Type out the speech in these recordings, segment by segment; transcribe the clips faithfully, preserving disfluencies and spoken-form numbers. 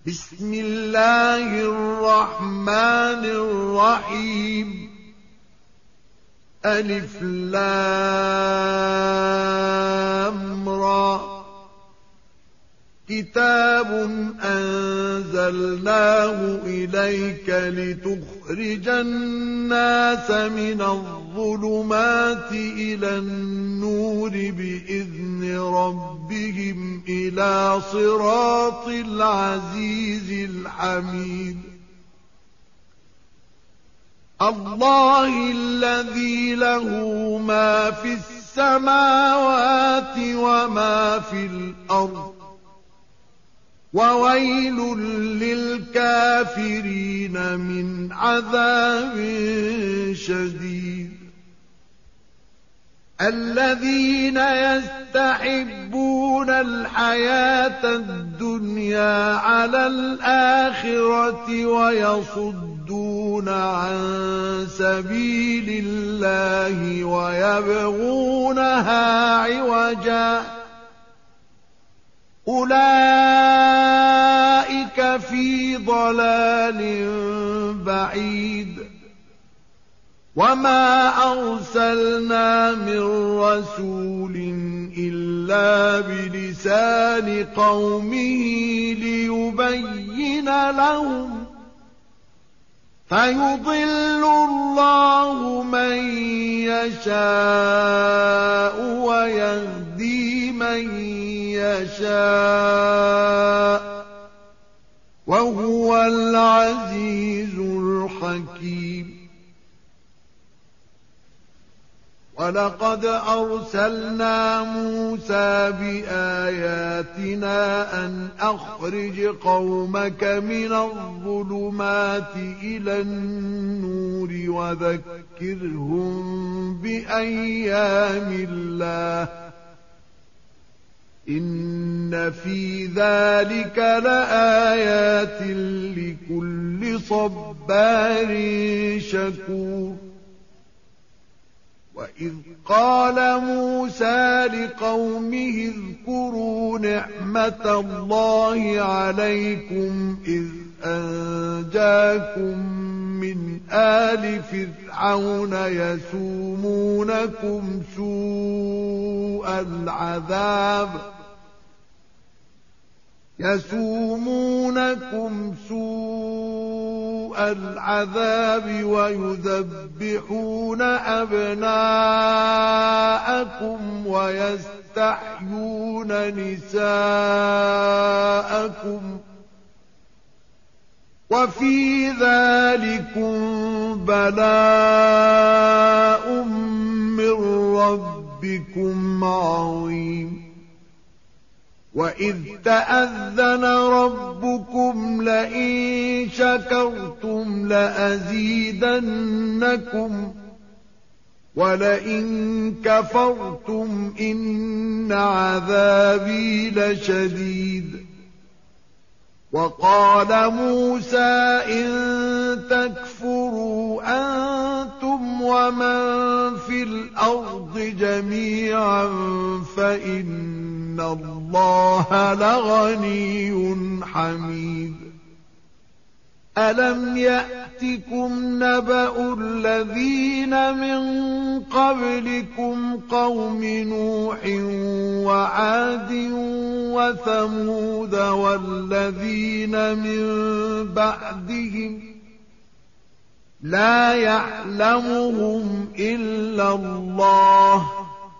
بسم الله الرحمن الرحيم ألف لام را كتاب أنزلناه إليك لتخرج الناس من الظلمات إلى النور بإذن ربهم إلى صراط العزيز الحميد الله الذي له ما في السماوات وما في الأرض وويل للكافرين من عذاب شديد الذين يستحبون الحياة الدنيا على الآخرة ويصدون عن سبيل الله ويبغونها عوجا أولئك في ضلال بعيد وما أرسلنا من رسول إلا بلسان قومه ليبين لهم فيضل الله من يشاء ويهدي من يشاء وهو العزيز الحكيم ولقد أرسلنا موسى بآياتنا أن أخرج قومك من الظلمات إلى النور وذكرهم بأيام الله إن في ذلك لآيات لكل صبار شكور وإذ قال موسى لقومه اذكروا نعمة الله عليكم إذ أنجاكم من آل فرعون يسومونكم سوء العذاب يسومونكم سوء العذاب ويذبحون أبناءكم ويستحيون نساءكم وفي ذلكم بلاء من ربكم عظيم وإذ تأذن ربكم لئن شكرتم لأزيدنكم ولئن كفرتم إن عذابي لشديد وقال موسى إن تكفروا أنتم ومن في الأرض جميعا فإن الله لغني حميد ألم يأتكم نبأ الذين من قبلكم قوم نوح وعاد وثمود والذين من بعدهم لا يعلمهم إلا الله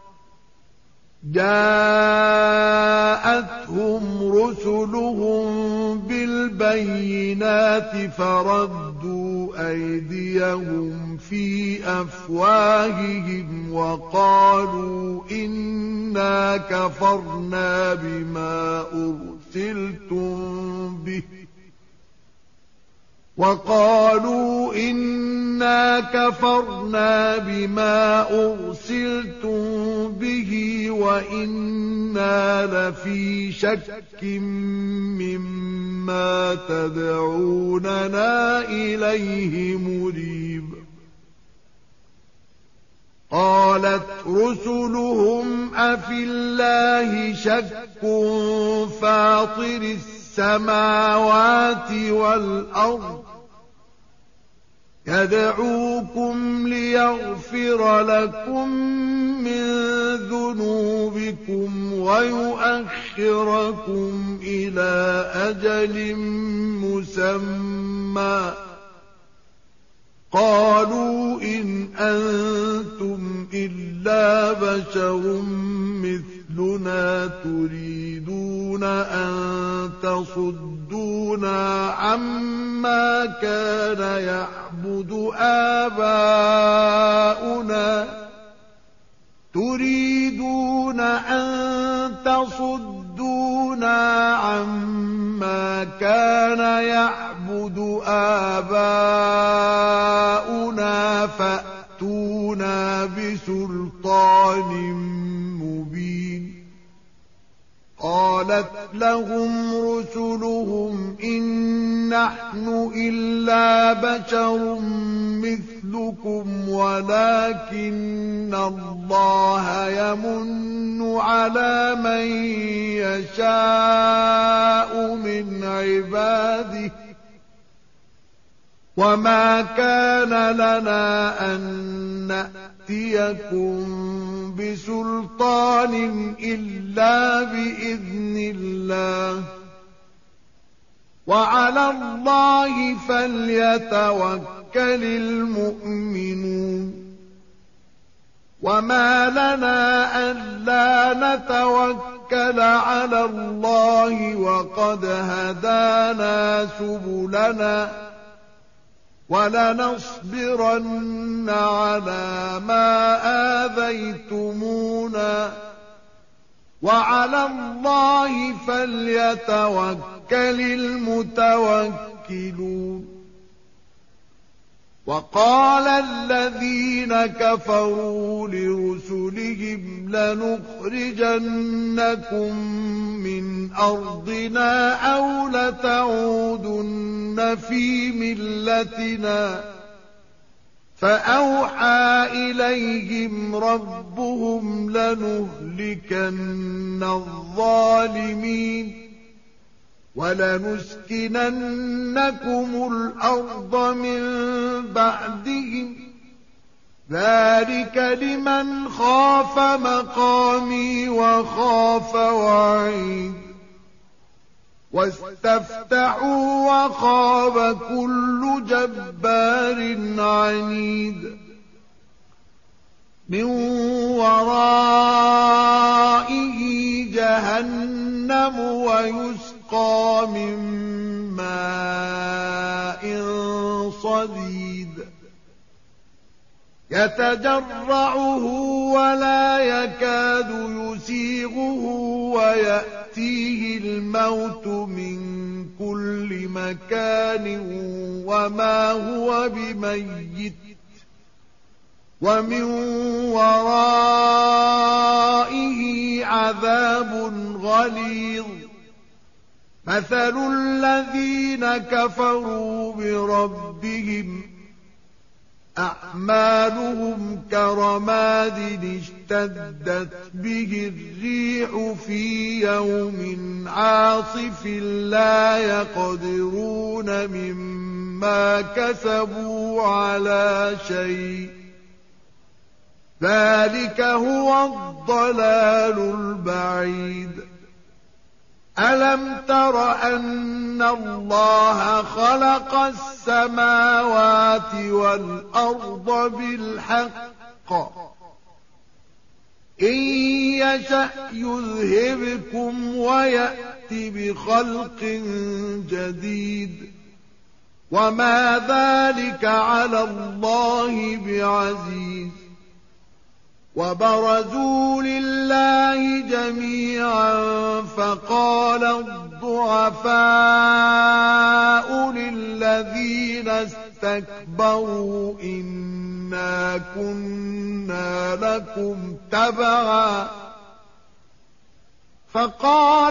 جاءتهم رسلهم بالبينات فردوا أيديهم في أفواههم وقالوا إنا كفرنا بما أرسلتم به وقالوا إنا كفرنا بما أرسلتم به وإنا لفي شك مما تدعوننا إليه مريب قالت رسلهم أفي الله شك فاطر السماوات والأرض يدعوكم ليغفر لكم من ذنوبكم ويؤخركم إلى أجل مسمى قالوا إن أنتم إلا بشر مثلنا تريدون أن تصدونا عما كان يعبد آباؤنا تريدون أن تصدونا عما كان يعبد آباؤنا فأتونا بسلطان مبين قالت لهم رسلهم إن نحن إلا بشر مثلكم ولكن الله يمن على من يشاء من عباده وما كان لنا أن نأتيكم بسلطان إلا بإذن الله وعلى الله فليتوكل المؤمنون وما لنا ألا نتوكل على الله وقد هدانا سبلنا ولنصبرن على ما آذيتمونا وعلى الله فليتوكل المتوكلون وقال الذين كفروا لرسلهم لنخرجنكم من أرضنا أو لتعودن في ملتنا فأوحى إليهم ربهم لنهلكن الظالمين ولنسكننكم الأرض من بعدهم ذلك لمن خاف مقامي وخاف وعيد واستفتحوا وخاب كل جبار عنيد من ورائه جهنم ويسقى من ماء صديد يتجرعه ولا يكاد يسيغه ويأتيه الموت من كل مكان وما هو بميت ومن ورائه عذاب غليظ مثل الذين كفروا بربهم أعمالهم كرماد اشتدت به الريح في يوم عاصف لا يقدرون مما كسبوا على شيء ذلك هو الضلال البعيد ألم تر أن الله خلق السماوات والأرض بالحق إن يشأ يذهبكم ويأت بخلق جديد وما ذلك على الله بعزيز وبرزوا لله جميعا فقال الضعفاء للذين استكبروا إنا كنا لكم تبعا فقال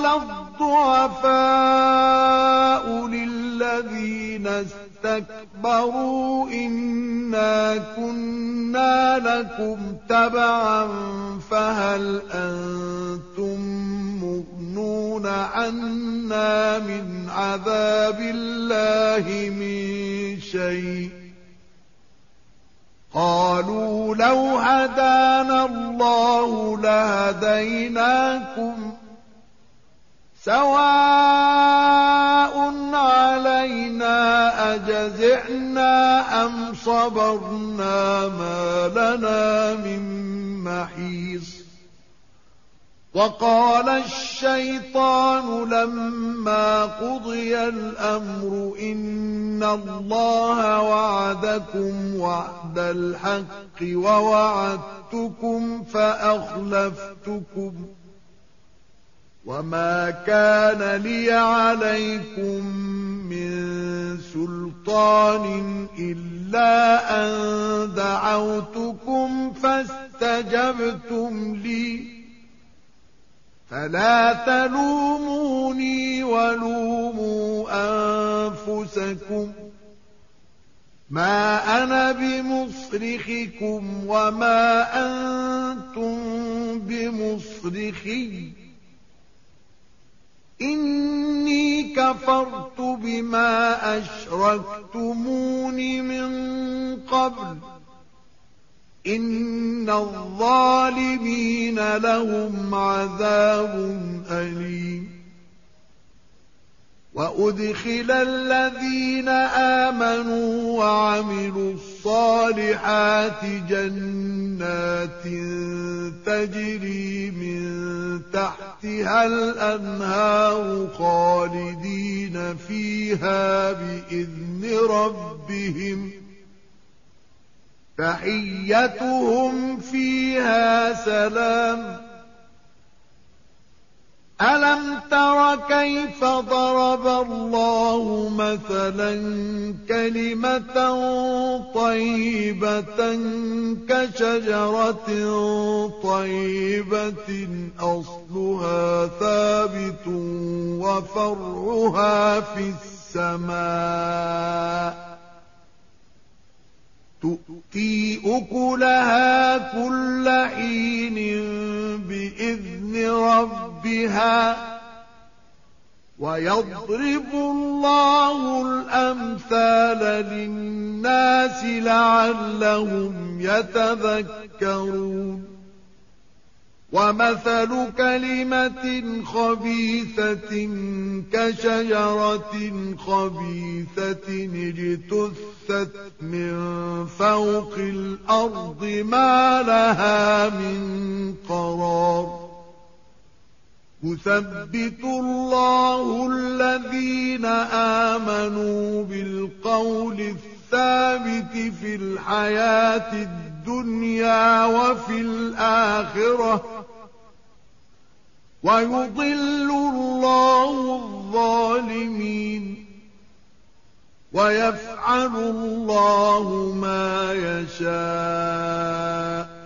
الضعفاء للذين استكبروا إنا كنا لكم تبعا فهل أنتم مغنون عنا من عذاب الله من شيء قالوا لو هدانا الله لهديناكم سواء علينا أجزعنا أم صبرنا ما لنا من محيص وقال الشيطان لما قضي الأمر إن الله وعدكم وعد الحق ووعدتكم فأخلفتكم وما كان لي عليكم من سلطان إلا أن دعوتكم فاستجبتم لي فلا تلوموني ولوموا أنفسكم ما أنا بمصرخكم وما أنتم بمصرخي إني كفرت بما أشركتمون من قبل إن الظالمين لهم عذاب أليم وأدخل الذين آمنوا وعملوا الصالحات جنات تجري من تحتها الأنهار خالدين فيها بإذن ربهم تحيتهم فيها سلام ألم تر كيف ضرب الله مثلا كلمة طيبة كشجرة طيبة أصلها ثابت وفرعها في السماء تؤتي أكلها كل حين بإذن ربها ويضرب الله الأمثال للناس لعلهم يتذكرون ومثل كلمة خبيثة كشجرة خبيثة اجتثت من فوق الأرض ما لها من قرار يثبت الله الذين آمنوا بالقول الثابت في الحياة الدنيا وفي الآخرة ويضل الله الظالمين ويفعل الله ما يشاء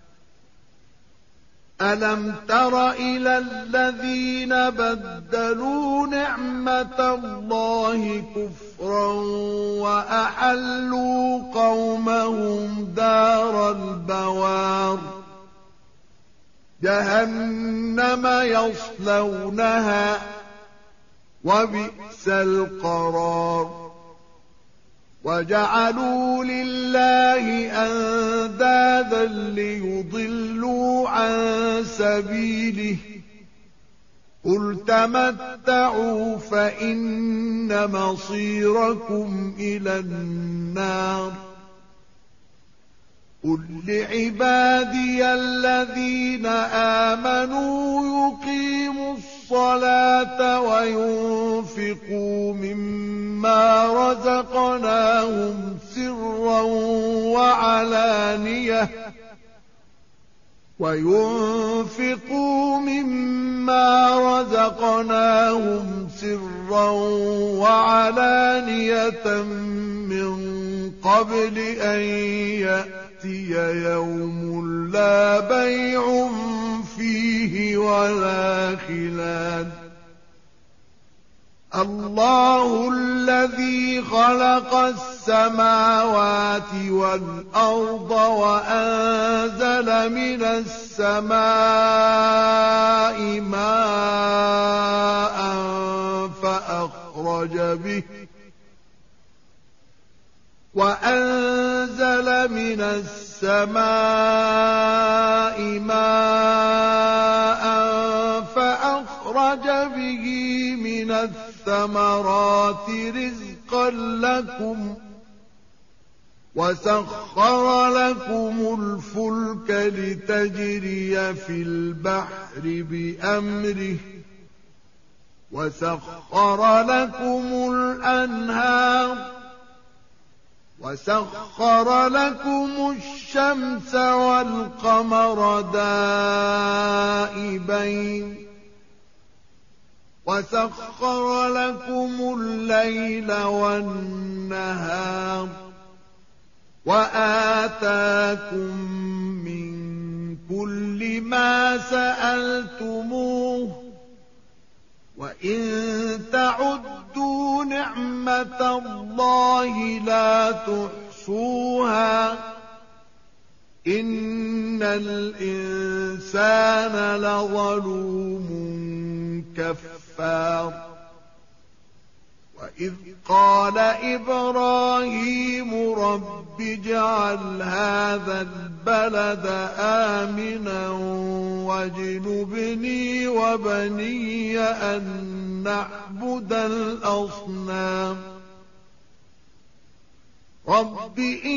ألم تر إلى الذين بدلوا نعمة الله كفرا وأحلوا قومهم دار البوار جهنم يصلونها وبئس القرار وجعلوا لله أندادا ليضلوا عن سبيله قل تمتعوا فإن مصيركم إلى النار قل لعبادي الذين آمنوا يقيموا الصلاة وينفقوا مما رزقناهم سرا وعلانية وينفقوا مما رزقناهم سرا وعلانية من قبل أن يأتي يوم لا بيع فيه ولا خلال الله الذي خلق السماوات والأرض وأنزل من السماء ماء فأخرج به وأنزل من السماء ماء فأخرج به من الثمرات رزقا لكم وسخر لكم الفلك لتجري في البحر بأمره وسخر لكم الأنهار وسخر لكم الشمس والقمر دائبين وسخر لكم الليل والنهار وآتاكم من كل ما سألتموه وإن تعدوا نعمة الله لا تحصوها إن الإنسان لظلوم كفار وإذ قال إبراهيم رب اجعل هذا البلد آمنا واجنبني وبني أن نعبد الأصنام رب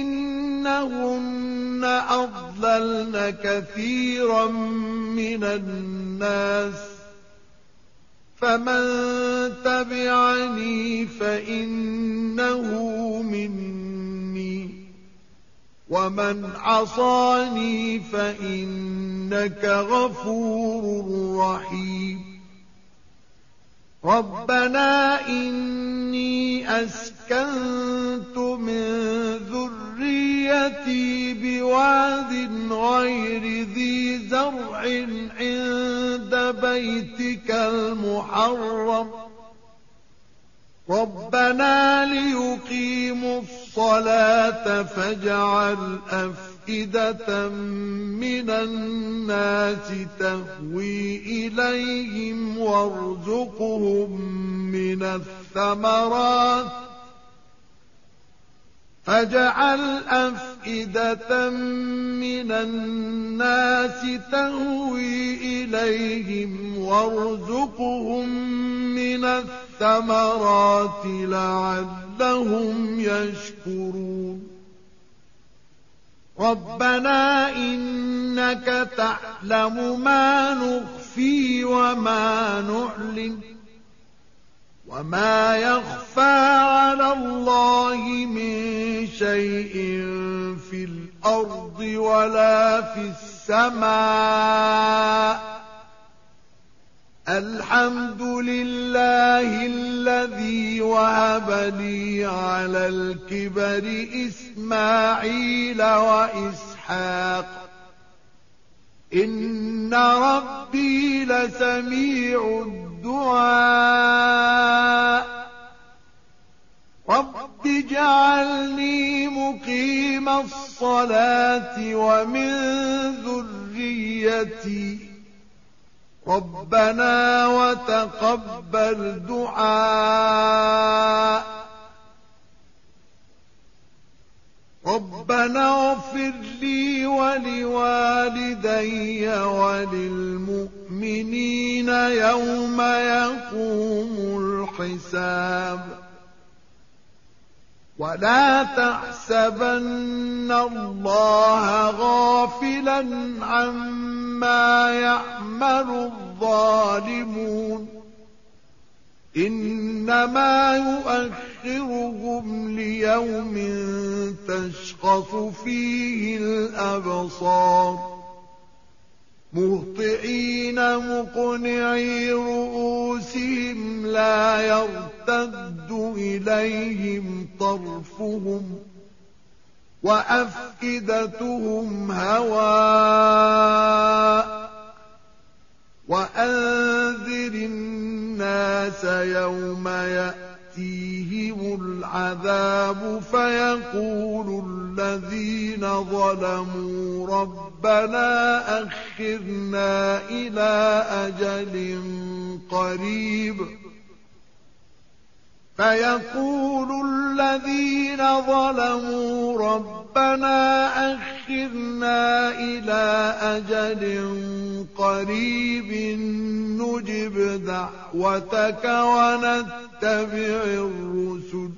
إنهن أضللن كثيرا من الناس فمن تبعني فإنه مني ومن عصاني فإنك غفور رحيم ربنا إني أسكنت من ذريتي بواد غير ذي زرع عند بيتك المحرم ربنا ليقيموا الصلاة فاجعل أفئدة من الناس تهوي إليهم وارزقهم من الثمرات فاجعل أفئدة من الناس تهوي إليهم وارزقهم من الثمرات لعلهم يشكرون ربنا إنك تعلم ما نخفي وما نعلن وما يخفى على الله من شيء في الأرض ولا في السماء الحمد لله الذي وهب لي على الكبر إسماعيل وإسحاق إن ربي لسميع الدعاء رب اجعلني مقيم الصلاة ومن ذريتي ربنا وتقبل دعاء ربنا اغفر لي ولوالدي وللمؤمنين يوم يقوم الحساب ولا تحسبن الله غافلا عما يعمل الظالمون إنما يؤخرهم ليوم تشخص فيه الأبصار مهطعين مقنعي رؤوسهم لا يرتد إليهم طرفهم وأفئدتهم هواء وأنذر الناس يوم يأتيهم العذاب فيقول الذين ظلموا ربنا أخرنا إلى أجل قريب فيقول الذين ظلموا ربنا أخرنا إلى أجل قريب نجب دعوتك ونتبع الرسل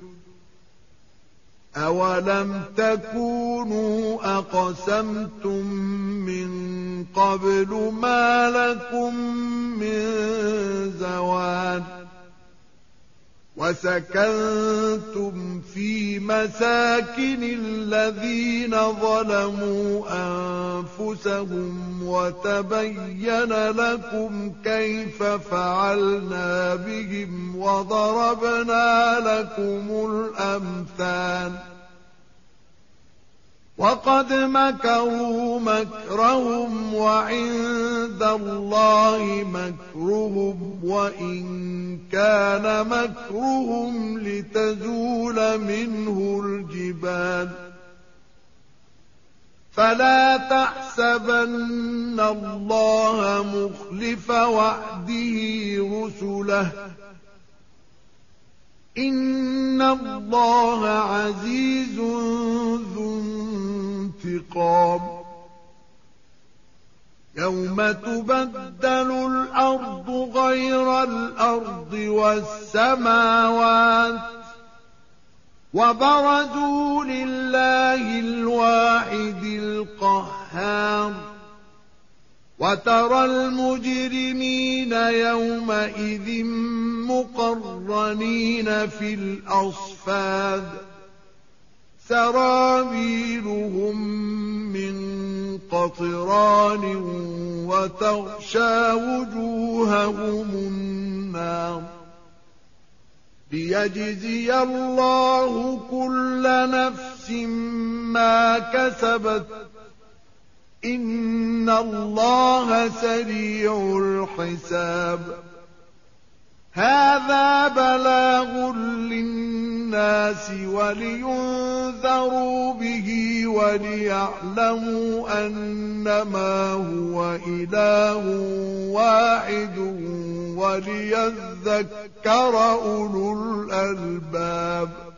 أولم تكونوا أقسمتم من قبل ما لكم من زوال وسكنتم في مساكن الذين ظلموا أنفسهم وتبين لكم كيف فعلنا بهم وضربنا لكم الأمثال وقد مكروا مكرهم وعند الله مكرهم وإن كان مكرهم لتزول منه الجبال فلا تحسبن الله مخلف وعده رسله إن الله عزيز ذو انتقام يوم تبدل الأرض غير الأرض والسماوات وبرزوا لله الواحد القهار وترى المجرمين يومئذ مقرنين في الأصفاد سرابيلهم من قطران وتغشى وجوههم النار ليجزي الله كل نفس ما كسبت إن الله سريع الحساب هذا بلاغ للناس ولينذروا به وليعلموا أنما هو إله واحد وليذكر أولو الألباب